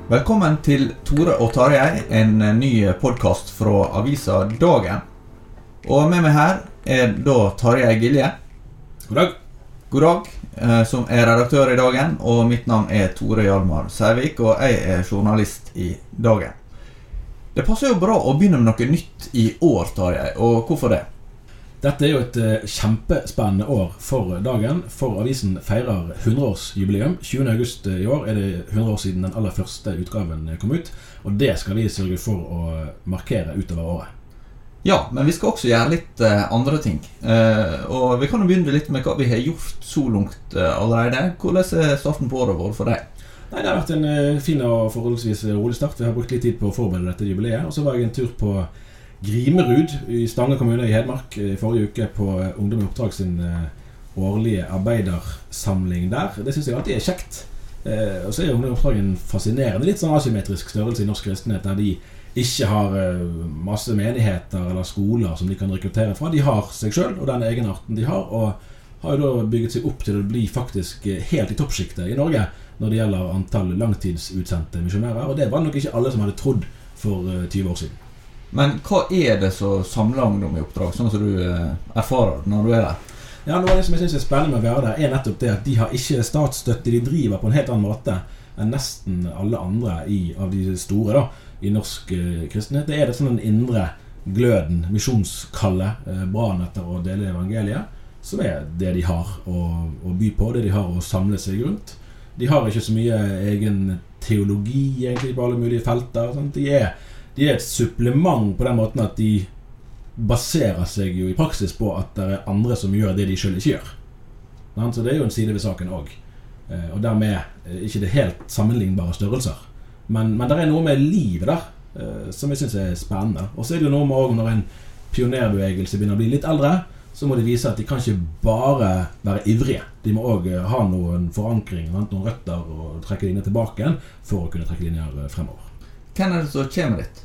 Velkommen til Tore og Tarjei, en ny podcast fra avisa Dagen. Og med meg her da Tarjei Gilje. God dag. God dag, som redaktør i Dagen, og mitt navn Tore Hjalmar Sævik, og jeg journalist i Dagen. Det passer jo bra å begynne med noe nytt i år, Tarjei, og hvorfor det? Dette jo et kjempespennende år for Dagen, for avisen feirer 100-årsjubileum. 20. august i år det 100 år siden den aller første utgaven kom ut, og det skal vi sørge for å markere utover året. Ja, men vi skal også gjøre litt andre ting. Og vi kan jo begynne litt med hva vi har gjort så langt allerede. Hvordan starten på året vår for deg? Nei, det har vært en fin og forholdsvis rolig start. Vi har brukt litt tid på å forberede dette jubileet, og så var jeg en tur på Grimerud i Stange kommune i Hedmark i forrige uke på Ungdom i Oppdrag sin årlige arbeidersamling der. Det synes jeg alltid kjekt. Og så Ungdom i Oppdrag en fascinerende, litt sånn asymmetrisk størrelse i norsk kristenhet, der de ikke har masse menigheter eller skoler som de kan rekruttere fra. De har seg selv og den egenarten de har, og har jo da bygget seg opp til å bli faktisk helt i toppskiktet i Norge når det gjelder antall langtidsutsendte misjonærer, og det var nok ikke alle som hadde trodd for 20 år siden. Men hva det som samler Ungdom i Oppdrag, sånn som du erfarer når du der? Ja, noe av det som jeg synes spennende med å være der nettopp det at de har ikke statsstøtte, de driver på en helt annen måte enn nesten alle andre av de store da, i norsk kristenhet. Det det sånn en indre gløden, misjonskallet, brann etter å dele evangeliet, som det de har å by på, det de har å samle seg rundt. De har ikke så mye egen teologi egentlig på alle mulige felter. Sånn. De et supplement på den måten at de baserer seg jo i praksis på at det andre som gjør det de selv ikke gjør. Så det jo en side ved saken også. Og dermed ikke det helt sammenlignbare størrelser. Men det noe med livet der som jeg synes spennende. Og så det jo noe med også når en pionerbevegelse begynner å bli litt eldre, så må de vise at de kan ikke bare være ivrige. De må også ha noen forankring, noen røtter og trekke linjer tilbake igjen for å kunne trekke linjer fremover. Hvem det som kommer dit?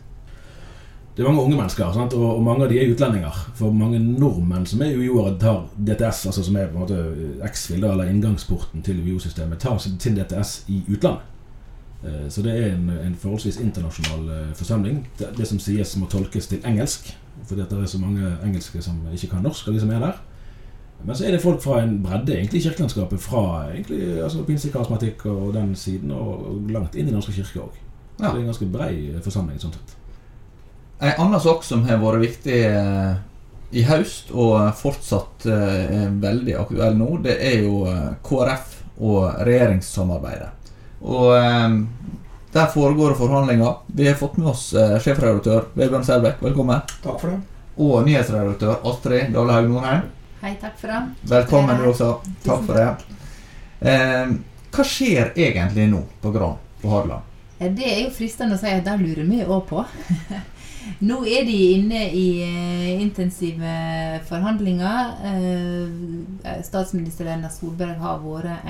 Det mange unge mennesker, sant? Og mange av de utlendinger. For mange nordmenn som jo i året tar DTS, altså som på en måte X-Fil, eller inngangsporten til UiO-systemet, tar til DTS i utlandet. Så det en forholdsvis internasjonal forsamling. Det som sies må tolkes til engelsk, fordi at det så mange engelske som ikke kan norsk, av de som der. Men så det folk fra en bredde, egentlig i kirkelandskapet, fra egentlig, altså pinsekarismatikk og den siden, og langt inn i norske kirke også. Så det en ganske bred forsamling, sånn sett. En annen sak som har vært viktig i høst og fortsatt veldig aktuell nå, det jo KrF og regjeringssamarbeidet. Og der foregår forhandlinger. Vi har fått med oss sjefredaktør Vebjørn Selbekk, velkommen. Takk for det. Og nyhetsredaktør Astrid Dale Haug Nordheim. Hei, takk for det. Velkommen du også. Takk for det. Hva skjer egentlig nå på Gran på Hadeland? Det jo fristende å si at da lurer vi også på. Nå de inne i intensive forhandlinger. Statsminister Erna Solberg har vært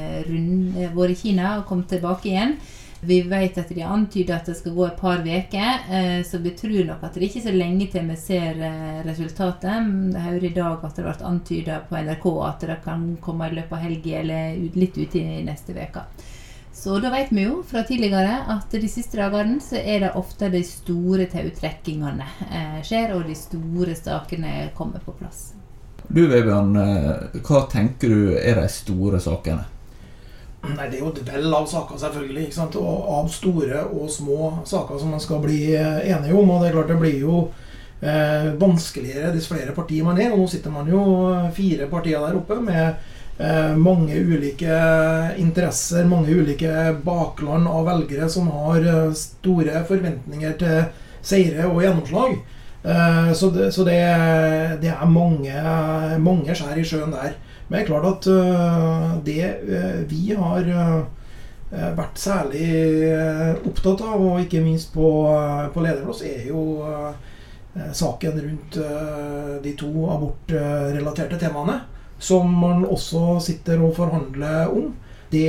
i Kina og kommet tilbake igjen. Vi vet at de har antydet at det skal gå et par veker, så vi tror nok at det ikke så lenge til vi ser resultatet. Jeg hører i dag at det har vært antydet på NRK at det kan komme i løpet av helgen eller litt ut i neste veke. Så da vet vi jo fra tidligere at de siste dagene så det ofte de store tautrekkingene skjer, og de store sakene kommer på plass. Du Vebjørn, hva tenker du de store sakene? Nei, det jo et vel av saker selvfølgelig, ikke sant? Og av store og små saker som man skal bli enige om, og det klart det blir jo vanskeligere dess flere partier man og nå sitter man jo 4 partier der oppe med mange ulike interesser, mange ulike bakland av velgere som har store forventninger til seire og gjennomslag. Så det mange skjær i sjøen der. Men det klart at det vi har vært særlig opptatt av, og ikke minst på lederplass, jo saken rundt de 2 abortrelaterte temaene, som man også sitter og forhandler om. Det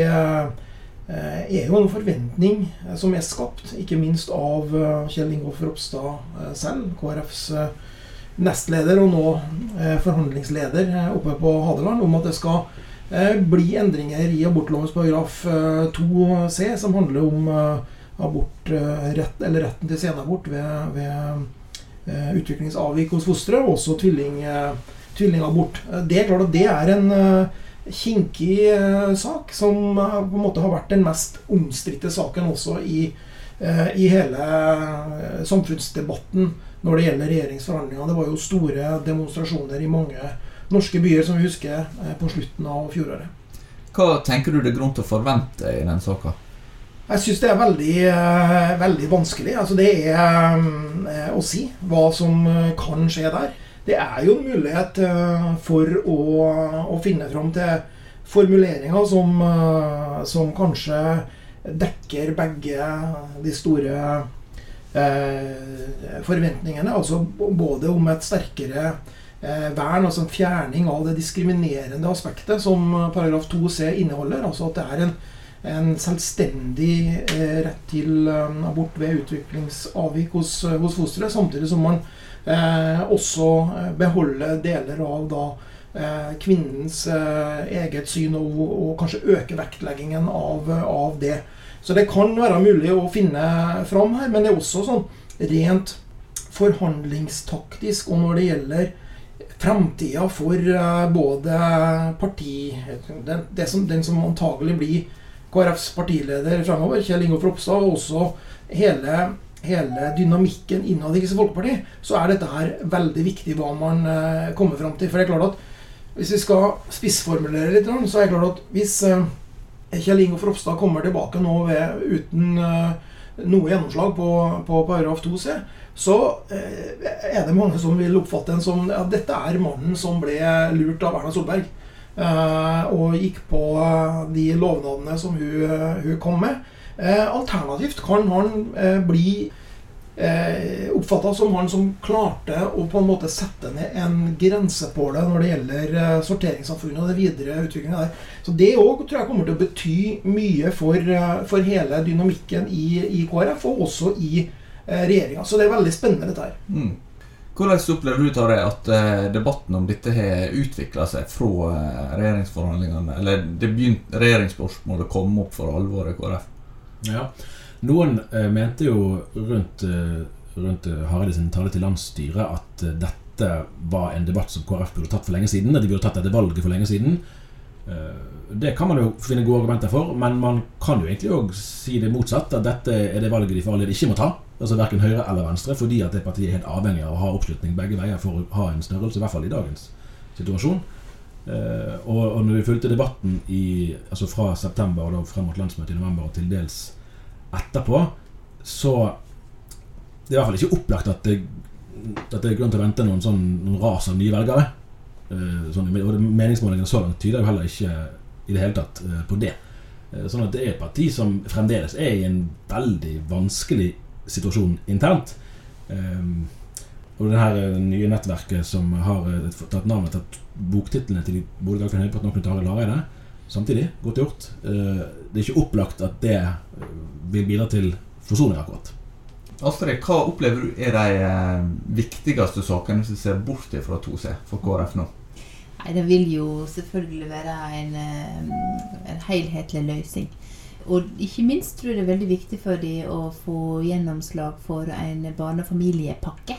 jo en forventning som skapt, ikke minst av Kjell Ingolf Ropstad selv, KrFs nestleder og nå forhandlingsleder oppe på Hadeland, om at det skal bli endringer i abortlovens paragraf 2c, som handler om abortrett, eller retten til senabort ved utviklingsavvik hos fostre, og også tvillingabort. Det klart at det en kinkig sak, som på en måte har vært den mest omstridte saken også i hele samfunnsdebatten når det gjelder regjeringsforhandlinger. Det var jo store demonstrasjoner i mange norske byer, som vi husker, på slutten av fjoråret. Hva tenker du det grunn til å forvente i den saken? Jeg synes det veldig, veldig vanskelig. Altså det å si hva som kan skje der. Det jo en mulighet for å finne fram til formuleringer som kanskje dekker begge de store forventningene, altså både om et sterkere vern, altså en fjerning av det diskriminerende aspektet som paragraf 2c inneholder, altså at det en selvstendig rett til abort ved utviklingsavvik hos fostre, samtidig som man også beholder deler av kvinnens eget syn og kanskje øke vektleggingen av det. Så det kan være mulig å finne fram her, men det også sånn rent forhandlingstaktisk, og når det gjelder fremtiden for både den som antagelig blir KrFs partileder fremover, Kjell Ingolf Ropstad, og også hele dynamikken innad i Kristelig Folkeparti, så dette her veldig viktig hva man kommer frem til. For det klart at hvis vi skal spissformulere litt, så det klart at hvis Kjell Ingolf Ropstad kommer tilbake nå uten noe gjennomslag på paragraf 2c, så det mange som vil oppfatte den som at dette mannen som ble lurt av Erna Solberg, og gikk på de lovnadene som hun kom med. Alternativt kan han bli oppfattet som han som klarte å på en måte sette ned en grense på det når det gjelder sorteringssamfunnet og det videre utviklingen der. Så det også tror jeg kommer til å bety mye for hele dynamikken i KrF og også i regjeringen. Så det veldig spennende dette her. Hvordan opplever du av det at debatten om dette har utviklet seg fra regjeringsforhandlingene, eller regjeringsspørsmålet kom opp for alvor i KrF? Ja, noen mente jo rundt Hareide sin tale til landsstyret at dette var en debatt som KrF burde tatt for lenge siden, at de burde tatt dette valget for lenge siden. Det kan man jo finne gode argumenter for, men man kan jo egentlig også si det motsatt, at dette det valget de for alle ikke må ta, altså hverken høyre eller venstre, fordi at det partiet helt avhengig av å ha oppslutning begge veier for å ha en størrelse, i hvert fall i dagens situasjon. Og når vi fulgte debatten altså fra september og da frem mot landsmøtet i november og til dels etterpå, så det i hvert fall ikke opplagt at det grunn til å vente noen ras av nye velgere. Og meningsmålingene så langt tyder jo heller ikke i det hele tatt på det. Sånn at det et parti som fremdeles i en veldig vanskelig situasjon internt. Og det her nye nettverket som har tatt navnet, tatt boktitlene til både Dagfinn Høybråten og Knut Arild Hareide samtidig, godt gjort. Det ikke opplagt at det vil bidra til forsoning akkurat. Astrid, hva opplever du de viktigste sakene hvis du ser bort fra 2C for KrF nå? Nei, det vil jo selvfølgelig være en helhetlig løsning. Og ikke minst tror jeg det veldig viktig for dem å få gjennomslag for en barnefamiliepakke.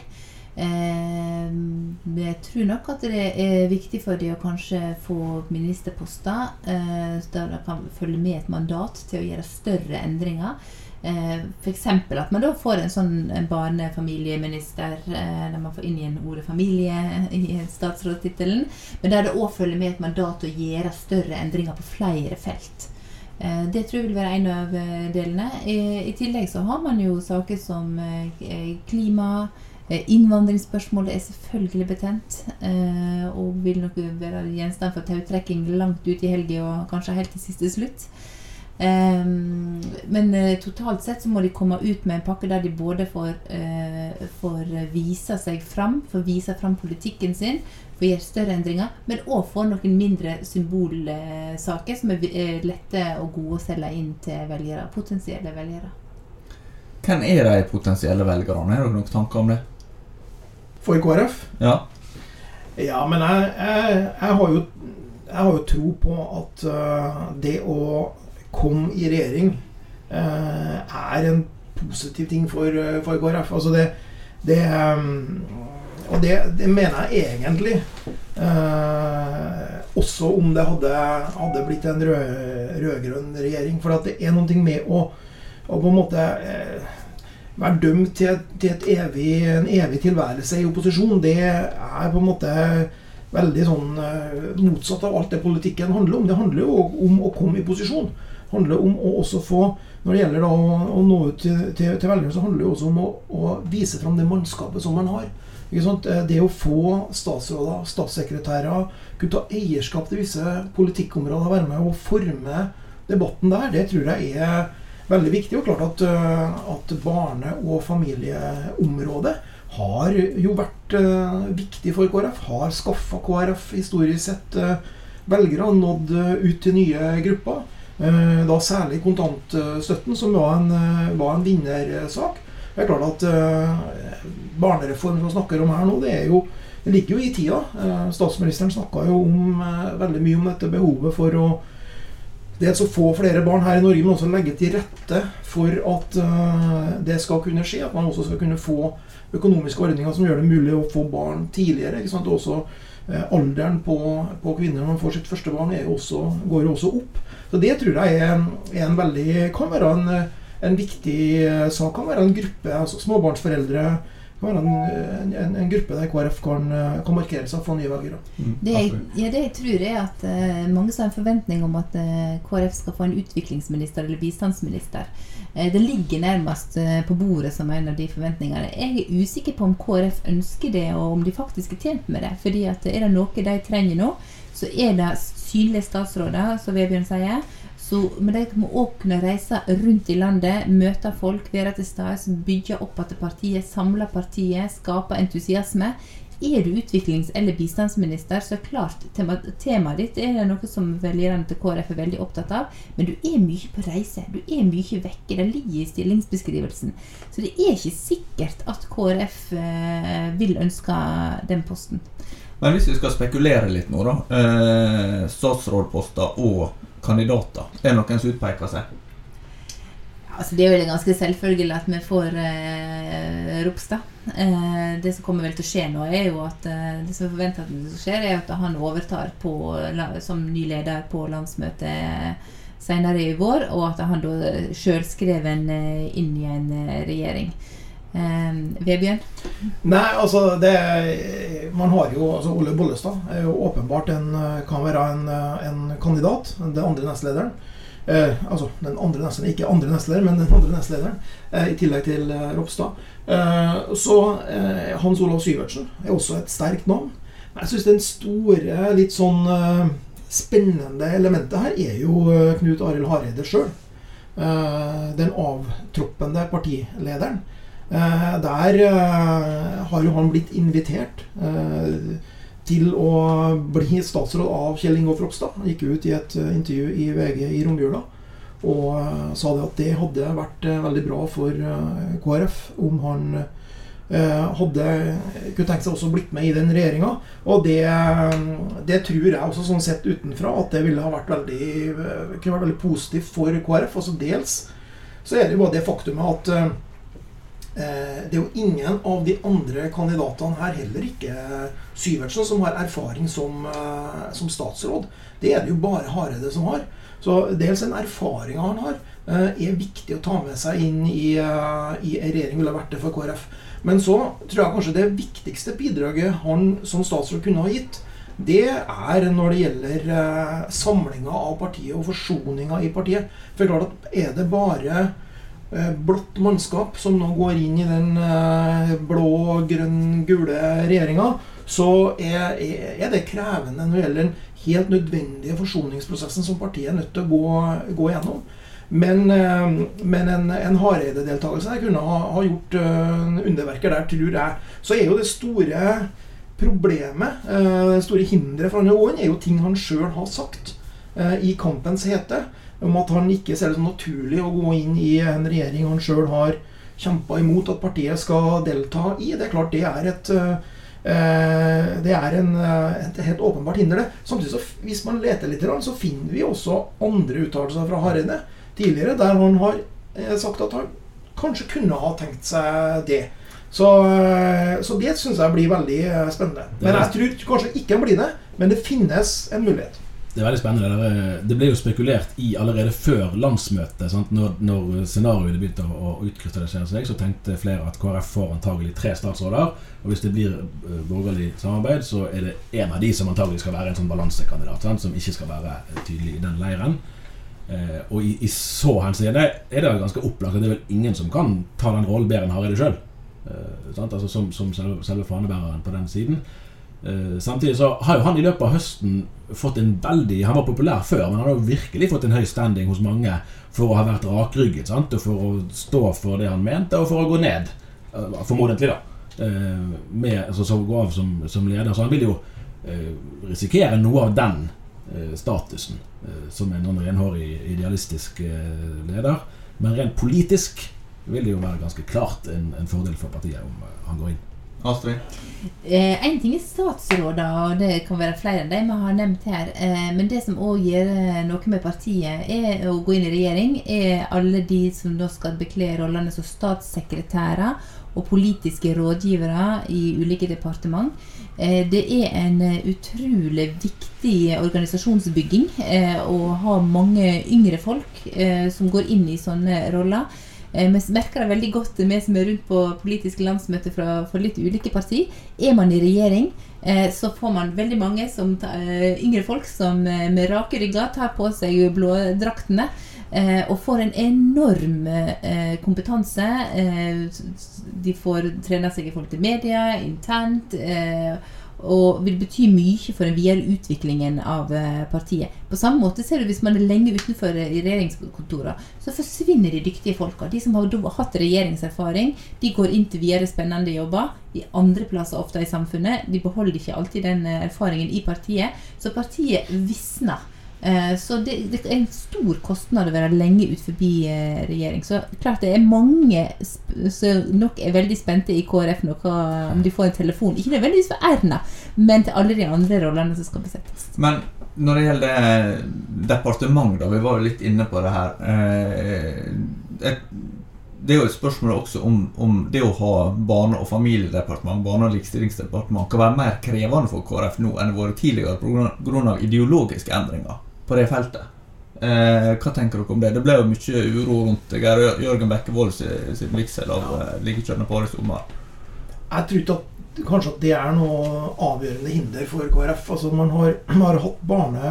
Jeg tror nok at det viktig for dem å kanskje få ministerposter, der de kan følge med et mandat til å gjøre større endringer. For eksempel at man da får en barnefamilieminister, der man får inn igjen ordet familie i statsrådtittelen, men der det også følger med et mandat til å gjøre større endringer på flere felt. Det tror jeg vil være en av delene. I tillegg så har man jo saker som klima, innvandringsspørsmålet selvfølgelig betent, og vil nok være gjenstand for tautrekking langt ut i helgen og kanskje helt til siste slutt. Men totalt sett så må de komme ut med en pakke der de både får vise seg fram, får vise fram politikken sin, får gjøre større endringer, men også får noen mindre symbolsaker som lette og gode å selge inn til velgere, potensielle velgere. Hvem de potensielle velgerne? Har du noen tanker om det? For KrF? Ja. Ja, men jeg har jo tro på at det å komme i regjering en positiv ting for KrF. Altså det mener jeg egentlig, også om det hadde blitt en rød-grønn regjering, for at det noen ting med å på en måte være dømt til en evig tilværelse i opposisjon. Det på en måte veldig sånn motsatt av alt det politikken handler om. Det handler jo om å komme i posisjon. Det handler om å også få, når det gjelder da å nå ut til velgerne, så handler det også om å vise frem det mannskapet som man har. Ikke sant? Det å få statsråder, statssekretærer, kunne ta eierskap til visse politikkområder, være med og forme debatten der, det tror jeg veldig viktig. Og klart at barne- og familieområdet har jo vært viktig for KrF, har skaffet KrF historisk sett velgere, nådd ut til nye grupper. Da særlig kontantstøtten, som var en vinnersak. Det klart at barnereform som snakker om her nå, det ligger jo i tida. Statsministeren snakket jo veldig mye om dette behovet for å få flere barn her i Norge, men også legge til rette for at det skal kunne skje, at man også skal kunne få økonomiske ordninger som gjør det mulig å få barn tidligere, ikke sant? Også alderen på kvinner når man får sitt første barn går jo også opp. Så det tror jeg kan være en viktig sak, kan være en gruppe, altså småbarnsforeldre, kan være en gruppe der KrF kan markere seg for nye velgere. Det jeg tror at mange har en forventning om at KrF skal få en utviklingsminister eller bistandsminister. Det ligger nærmest på bordet som en av de forventningene. Jeg usikker på om KrF ønsker det, og om de faktisk tjent med det. Fordi at det noe de trenger nå, så det synlige statsråder, som Vebjørn sier. Men de må også kunne reise rundt i landet, møte folk, være til stede, bygge opp at partiet, samle partiet, skape entusiasme. Du utviklings- eller bistandsminister, så klart temaet ditt det noe som velgerne til KrF veldig opptatt av, men du mye på reise, du mye vekke, det ligger i stillingsbeskrivelsen. Så det ikke sikkert at KrF vil ønske den posten. Men hvis vi skal spekulere litt nå da, statsrådposter og kandidater, det noen som utpeker seg? Altså, det jo ganske selvfølgelig at vi får Ropstad. Det som kommer vel til å skje nå jo at det som forventer at det skjer at han overtar som ny leder på landsmøtet senere i vår, og at han da selv skrev inn i en regjering. Vebjørn? Nei, altså man har jo, altså Ole Bollestad jo åpenbart kan være en kandidat, den andre nestlederen. Altså den andre nestlederen, ikke andre nestleder, men den andre nestlederen, i tillegg til Ropstad. Så Hans Olav Syvertsen også et sterkt navn. Men jeg synes den store, litt sånn spennende elementet her jo Knut Arild Hareide selv. Den avtroppende partilederen. Der har jo han blitt invitert til å bli statsråd av Kjell Ingolf Ropstad. Han gikk ut i et intervju i VG i romjula og sa at det hadde vært veldig bra for KrF om han kunne tenkt seg også blitt med i den regjeringen. Og det tror jeg også sånn sett utenfra at det ville ha vært kunne vært veldig positivt for KrF. Altså dels så det jo bare det faktumet at det jo ingen av de andre kandidatene her, heller ikke Syvertsen, som har erfaring som statsråd. Det det jo bare Hareide som har. Så dels en erfaring han har viktig å ta med seg inn i regjering, ville ha vært det for KrF. Men så tror jeg kanskje det viktigste bidraget han som statsråd kunne ha gitt, det når det gjelder samlingen av partiet og forsoningen i partiet. For klart at det bare blått mannskap som nå går inn i den blå, grønn, gule regjeringen, så det krevende når det gjelder den helt nødvendige forsoningsprosessen som partiet nødt til å gå gjennom. Men en Hareide-deltakelse der kunne ha gjort underverker der, tror jeg. Så jo det store problemet, det store hindret for han å gå inn, jo ting han selv har sagt i kampens hete, om at han ikke ser det som naturlig å gå inn i en regjering han selv har kjempet imot at partiet skal delta i. Det klart det et helt åpenbart hinder det. Samtidig så, hvis man leter litt, så finner vi også andre uttalelser fra Hareide tidligere, der han har sagt at han kanskje kunne ha tenkt seg det. Så det synes jeg blir veldig spennende. Men jeg tror kanskje ikke han blir det, men det finnes en mulighet. Det veldig spennende. Det ble jo spekulert i allerede før landsmøtet, sant? Når scenarioet begynte å utkrystallisere seg, så tenkte flere at KrF får antagelig 3 statsråder, og hvis det blir borgerlig samarbeid, så det en av de som antagelig skal være en sånn balansekandidat, sant? Som ikke skal være tydelig i den leiren. Og i så henseende det ganske opplagt at det vel ingen som kan ta den rollen bedre enn Hareide selv, altså som selve fanebæreren på den siden. Samtidig så har jo han i løpet av høsten fått han var populær før, men han har jo virkelig fått en høy standing hos mange for å ha vært rakrygget, sant? Og for å stå for det han mente, og for å gå ned, formodentlig da, så gå av som leder. Så han vil jo risikere noe av den statusen som en renhårig idealistisk leder, men rent politisk vil det jo være ganske klart en fordel for partiet om han går inn. Astrid? En ting statsråder, og det kan være flere enn de vi har nevnt her, men det som også gjør noe med partiet å gå inn i regjering, alle de som da skal bekle rollene som statssekretærer og politiske rådgivere i ulike departement. Det en utrolig viktig organisasjonsbygging å ha mange yngre folk som går inn i sånne roller. Vi merker det veldig godt, vi som rundt på politiske landsmøter for litt ulike partier. Man i regjering, så får man veldig mange yngre folk som med rake rygger tar på seg blådraktene og får en enorm kompetanse. De får trene seg i forhold til media, internt, og vil bety mye for den videre utviklingen av partiet. På samme måte ser du hvis man lenge utenfor i regjeringskontoret, så forsvinner de dyktige folka. De som har hatt regjeringserfaring, de går inn til videre spennende jobber i andre plasser ofte i samfunnet. De beholder ikke alltid den erfaringen i partiet, så partiet visner. Så det en stor kostnad å være lenge ut forbi regjering. Så klart det mange som nok veldig spente i KrF nå, om de får en telefon, ikke nødvendigvis for Erna, men til alle de andre rollene som skal besettes. Men når det gjelder departement da, vi var jo litt inne på det her, det jo et spørsmål også om det å ha barne- og familiedepartement, barne- og likestillingsdepartement kan være mer krevende for KrF nå enn det var tidligere på grunn av ideologiske endringer på det feltet. Hva tenker dere om det? Det ble jo mye uro rundt Jørgen Bekkevold sin vigsel av likekjønnet par i sommer. Jeg tror ikke at kanskje at det noe avgjørende hinder for KrF. Altså man har hatt barne-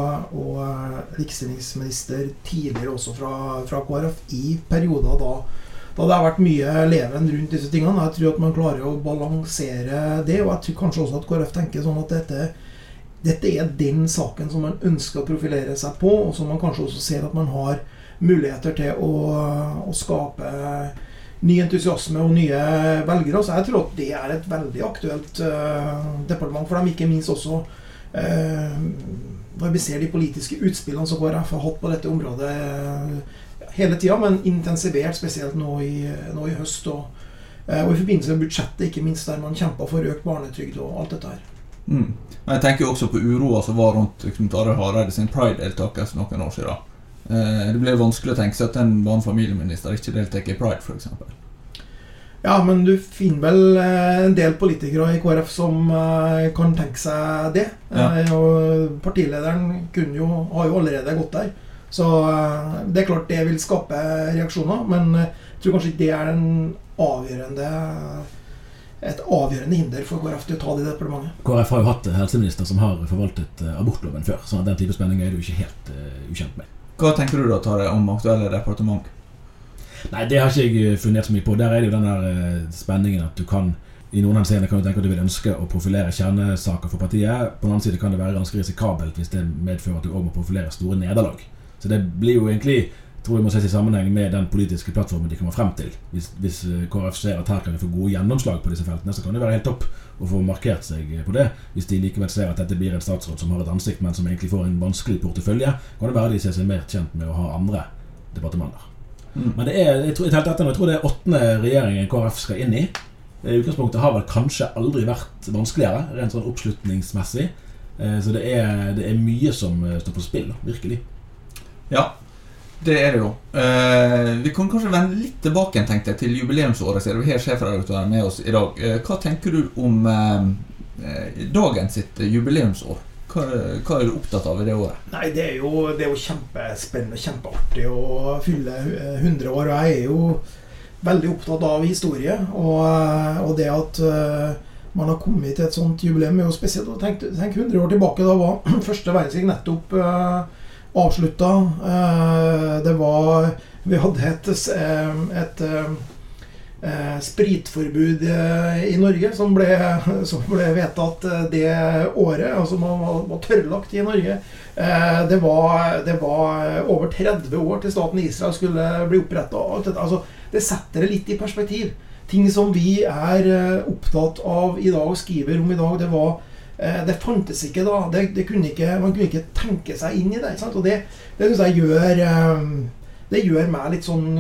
og likestillingsminister tidligere også fra KrF i perioder da det har vært mye leven rundt disse tingene. Jeg tror at man klarer å balansere det, og jeg tror kanskje også at KrF tenker sånn at dette den saken som man ønsker å profilere seg på, og som man kanskje også ser at man har muligheter til å skape ny entusiasme og nye velgere. Så jeg tror at det et veldig aktuelt departement for dem, ikke minst også når vi ser de politiske utspillene som KrF har hatt på dette området hele tiden, men intensivert spesielt nå i høst og i forbindelse med budsjettet, ikke minst der man kjemper for økt barnetrygd og alt dette her. Jeg tenker jo også på uroa som var rundt Knut Arild Hareide sin Pride-deltakelse noen år siden. Det ble vanskelig å tenke seg at en barne- ikke deltaker i Pride, for eksempel. Ja, men du finner vel en del politikere i KrF som kan tenke seg det. Ja. Og partilederen har jo allerede gått der. Så det klart det vil skape reaksjoner, men jeg tror kanskje ikke det et avgjørende hinder for KrF til å ta det i departementet. KrF har jo hatt helseminister som har forvaltet abortloven før, så den type spenning du ikke helt ukjent med. Hva tenker du da, Tare, om aktuelle departement? Nei, det har ikke jeg funnet så mye på. Der det jo den der spenningen at du kan, i noen henseende kan du tenke at du vil ønske å profilere kjernesaker for partiet. På den annen side kan det være ganske risikabelt hvis det medfører at du også må profilere store nederlag. Så det blir jo egentlig, tror jeg må ses i sammenheng med den politiske plattformen de kommer frem til. Hvis KrF ser at her kan vi få gode gjennomslag på disse feltene, så kan det være helt topp å få markert seg på det. Hvis de likevel ser at dette blir en statsråd som har et ansikt, men som egentlig får en vanskelig portefølje, kan det være de ser seg mer tjent med å ha andre departementer. Men jeg tror det 8. regjeringen KrF skal inn i. Utgangspunktet har vel kanskje aldri vært vanskeligere, rent sånn oppslutningsmessig. Så det er mye som står på spill, virkelig. Ja. Det det jo. Vi kan kanskje vende litt tilbake, tenkte jeg, til jubileumsåret, siden vi har sjefredaktøren med oss I dag. Hva tenker du om dagens sitt jubileumsår? Hva du opptatt av I det året? Nei, det jo kjempespennende, kjempeartig å fylle 100 år, og jeg jo veldig opptatt av historie, og det at man har kommet til et sånt jubileum jo spesielt. Tenk 100 år tilbake, da var første verdenskrig nettopp avsluttet. Vi hadde et spritforbud I Norge som ble vedtatt det året, altså man var tørrlagt I Norge. Det var over 30 år til staten Israel skulle bli opprettet. Altså, det setter det litt I perspektiv. Ting som vi opptatt av I dag og skriver om I dag, det fantes ikke da. Man kunne ikke tenke seg inn I det, ikke sant? Og det synes jeg gjør meg litt sånn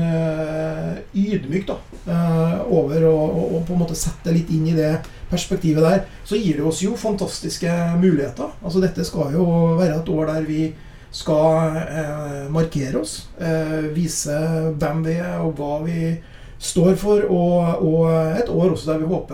ydmyk da, over å på en måte sette litt inn I det perspektivet der. Så gir det oss jo fantastiske muligheter. Altså dette skal jo være et år der vi skal markere oss, vise hvem vi og hva vi står for, og et år også der vi håper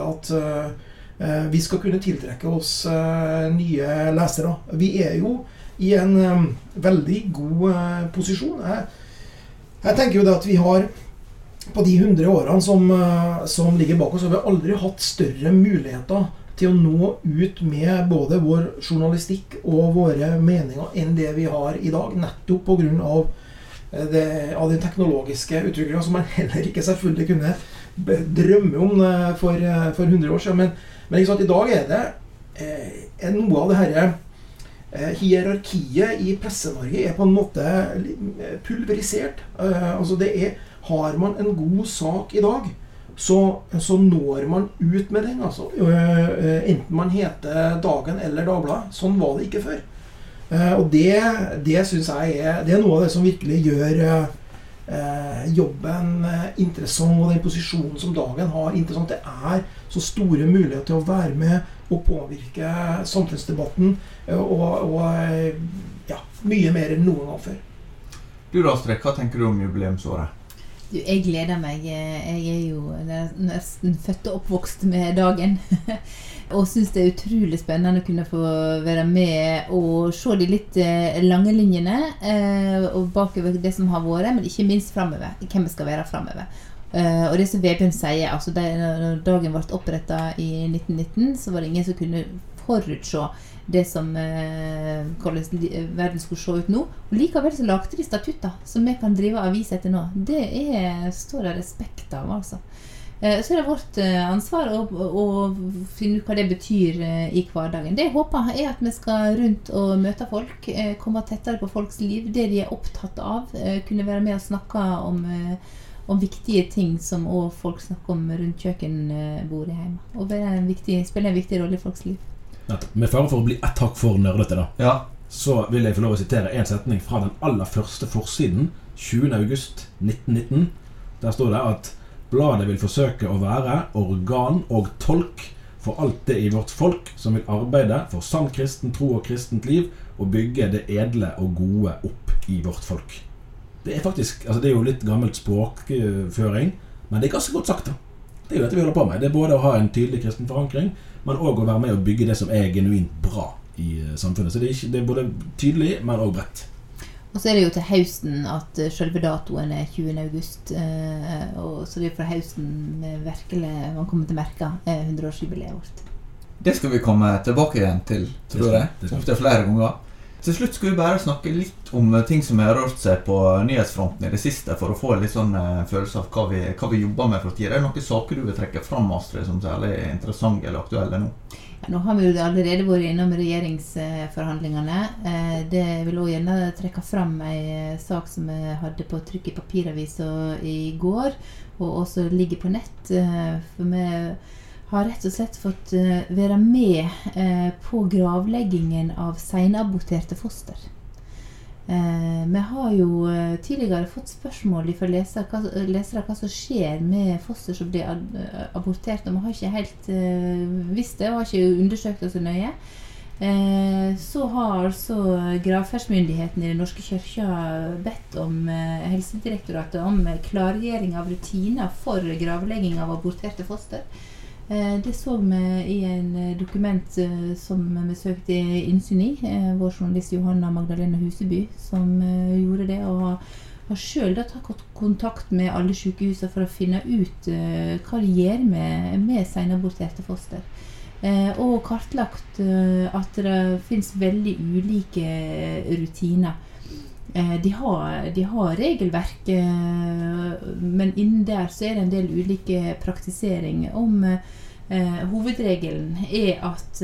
at vi skal kunne tiltrekke oss nye lesere. Vi jo I en veldig god posisjon. Jeg tenker jo det at vi har på de 100 årene som ligger bak oss, har vi aldri hatt større muligheter til å nå ut med både vår journalistikk og våre meninger enn det vi har I dag, nettopp på grunn av den teknologiske utviklingen som man heller ikke selvfølgelig kunne drømme om for 100 år siden. Men ikke sant, I dag det noe av det her hierarkiet I Presse-Norge på en måte pulverisert. Altså har man en god sak I dag, så når man ut med den, altså. Enten man heter Dagen eller Dagbladet. Sånn var det ikke før. Og det synes jeg det noe av det som virkelig gjør jobben interessant, og den posisjonen som Dagen har interessant. Det så store muligheter til å være med og påvirke samfunnsdebatten og ja, mye mer enn noen gang før. Du da, Astrid, hva tenker du om jubileumsåret? Jeg gleder meg. Jeg jo nesten født og oppvokst med Dagen. Og synes det utrolig spennende å kunne få være med og se de litt lange linjene og bakover det som har vært, men ikke minst fremover, hvem vi skal være fremover. Og det som Vebjørn sier, altså når Dagen ble opprettet I 1919, så var det ingen som kunne forutse det som hvordan verden skulle se ut nå. Og likevel så lagde de statutter som vi kan drive avis etter nå. Det står det respekt av, altså. Så det vårt ansvar å finne ut hva det betyr I hverdagen. Det jeg håper at vi skal rundt og møte folk, komme tettere på folks liv, det de opptatt av, kunne være med og snakke om viktige ting som også folk snakker om rundt kjøkkenbordet hjemme. Og spille en viktig rolle I folks liv. Med fare for å bli ett hakk for nerdete da, ja. Så vil jeg få lov å sitere en setning fra den aller første forsiden, 20. august 1919. Der står det at bladet vil forsøke å være organ og tolk for alt det I vårt folk som vil arbeide for sann kristen tro og kristent liv og bygge det edle og gode opp I vårt folk. Det faktisk, altså det jo litt gammelt språkføring, men det ganske godt sagt da. Det jo dette vi holder på med. Det både å ha en tydelig kristen forankring, men også å være med og bygge det som genuint bra I samfunnet. Så det både tydelig, men også bredt. Og så det jo til høsten at selve datoen 20. august, og så det fra høsten virkelig man kommer til å merke 100-årsjubileet vårt. Det skal vi komme tilbake igjen til, tror jeg. Det skal flere ganger. Til slutt skal vi bare snakke litt om ting som har rørt seg på nyhetsfronten I det siste, for å få en litt sånn følelse av hva vi jobber med for tiden. Det noen saker du vil trekke fram, Astrid, som særlig interessante eller aktuelle nå? Ja, nå har vi jo allerede vært innom regjeringsforhandlingene. Det vil også gjerne trekke fram en sak som vi hadde på trykk I papiravisen I går, og også ligger på nett, for vi har rett og slett fått være med på gravleggingen av senaborterte foster. Vi har jo tidligere fått spørsmål fra lesere hva som skjer med foster som blir abortert, og vi har ikke helt visst det, og har ikke undersøkt det så nøye. Så har altså gravferdsmyndigheten i den norske kirka bedt om Helsedirektoratet om klargjøring av rutiner for gravlegging av aborterte foster. Det så vi i en dokument som vi søkte innsyn i, vår journalist Johanna Magdalena Huseby som gjorde det, og har selv tatt kontakt med alle sykehusene for å finne ut hva de gjør med senaborterte foster. Og kartlagt at det finnes veldig ulike rutiner. De har regelverk, men innen der så det en del ulike praktisering om hovedregelen at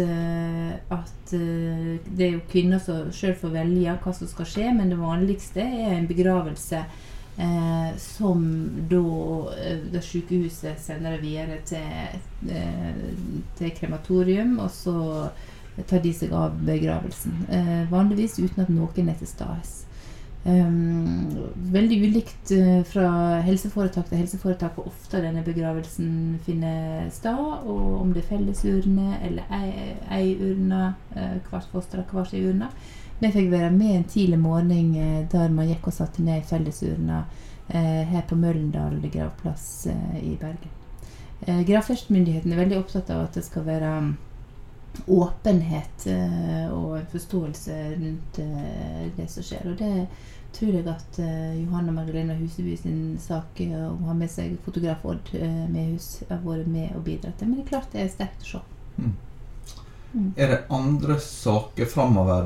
det jo kvinner som selv får velge hva som skal skje, men det vanligste en begravelse som da sykehuset sender det videre til krematorium, og så tar de seg av begravelsen. Vanligvis uten at noen til stades. Veldig ulikt fra helseforetak til helseforetak hvor ofte denne begravelsen finner sted, og om det fellesurne eller ei urne, hvert foster av hver sin urne. Vi fikk være med en tidlig morgen der man gikk og satte ned i fellesurna her på Møllendal gravplass i Bergen. Gravferdsmyndigheten veldig opptatt av at det skal være åpenhet og en forståelse rundt det som skjer, og det tror jeg at Johanna Magdalena Huseby sin sak om å ha med seg fotograf Odd Mehus har vært med og bidratt til, men det klart det sterkt å se. Det andre saker fremover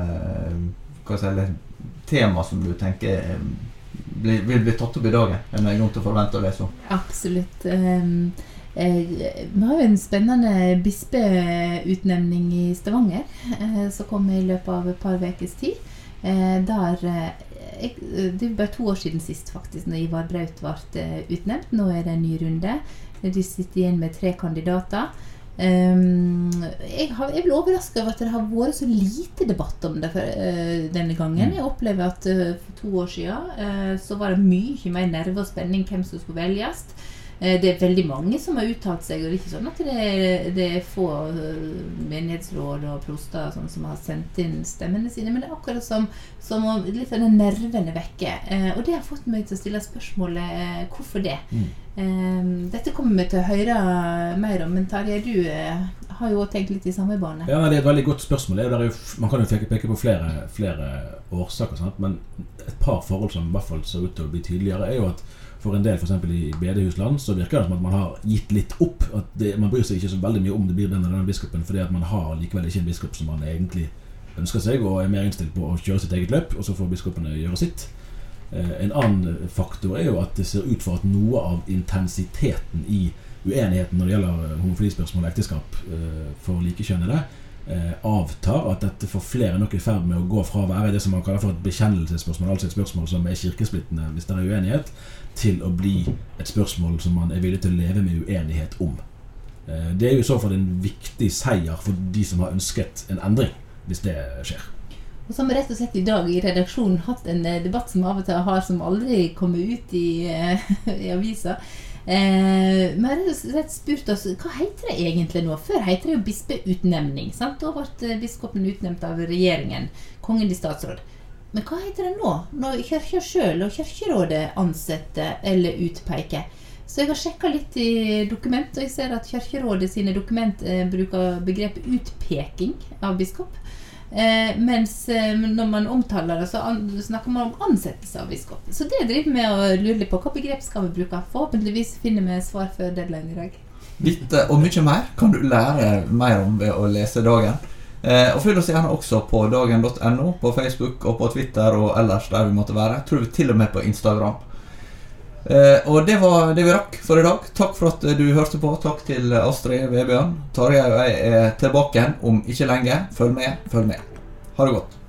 tema som du tenker vil bli tatt opp i dagen? Er det noe til å forvente å lese om? Absolutt. Vi har jo en spennende bispeutnevning i Stavanger som kom i løpet av et par vekes tid. Det bare 2 år siden sist faktisk, når Ivar Braut ble utnevnt. Nå det en ny runde. De sitter igjen med 3 kandidater. Jeg ble overrasket over at det har vært så lite debatt om det denne gangen. Jeg opplever at for 2 år siden så var det mye mer nerve og spenning hvem som skulle velges. Det veldig mange som har uttalt seg, og det ikke sånn at det få menighetsråd og proster sånn, som har sendt inn stemmene sine, men det akkurat som litt av den nervene vekke. Og det har fått meg til å stille spørsmålet hvorfor det? Dette kommer vi til å høre mer om, men Tarjei, du har jo tenkt litt i samme bane. Ja, det et veldig godt spørsmål. Man kan jo peke på flere årsaker, sant? Men et par forhold som i hvert fall ser ut til å bli tydeligere jo at for en del, for eksempel i bedehusland, så virker det som at man har gitt litt opp. At man bryr seg ikke så veldig mye om det blir denne biskopen, fordi at man har likevel ikke en biskop som man egentlig ønsker seg, og mer innstilt på å kjøre sitt eget løp, og så får biskopene gjøre sitt. En annen faktor jo at det ser ut for at noe av intensiteten i uenigheten når det gjelder homofilispørsmål og ekteskap for likekjønnede avtar, at dette for flere nok i ferd med å gå fra å være det som man kaller for et bekjennelsesspørsmål, altså et spørsmål som kirkesplittende hvis det uenighet, til å bli et spørsmål som man villig til å leve med uenighet om. Det jo i så fall en viktig seier for de som har ønsket en endring, hvis det skjer. Og så har vi rett og slett i dag i redaksjonen hatt en debatt som av og til har som aldri kommer ut i avisa. Vi har rett og slett spurt oss, hva heter det egentlig nå? Før heter det jo bispeutnevning, sant? Da ble biskopen utnevnt av regjeringen, kongen i statsråd. Men hva heter det nå? Når kirka selv og kirkerådet ansetter eller utpeker. Så jeg har sjekket litt i dokument, og jeg ser at kirkerådet sine dokument bruker begrepet utpeking av biskop. Mens når man omtaler det, så snakker man om ansettelse av biskop. Så det driver med å lure litt på hva begrep skal vi bruke. Forhåpentligvis finner vi svar før deadline i dag. Dette og mye mer kan du lære mer om ved å lese Dagen. Og følg oss gjerne også på dagen.no, på Facebook og på Twitter og ellers der vi måtte være. Jeg tror vi til og med på Instagram. Og det var det vi rakk for i dag. Takk for at du hørte på. Takk til Astrid Vebjørn. Tarjei og jeg tilbake igjen om ikke lenge. Følg med. Ha det godt.